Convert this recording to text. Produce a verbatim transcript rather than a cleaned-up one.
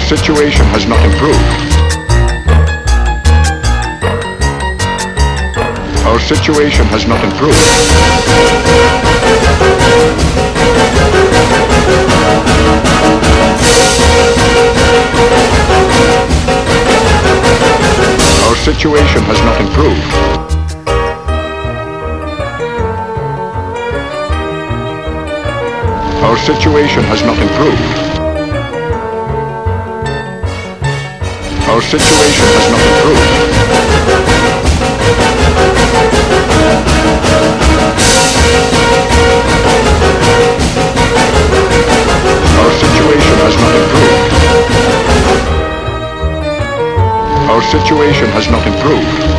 situation has not improved. Our situation has not improved. Our situation has not improved. Our situation has not improved. Our situation has not improved. Our situation has not improved. Our situation has not improved.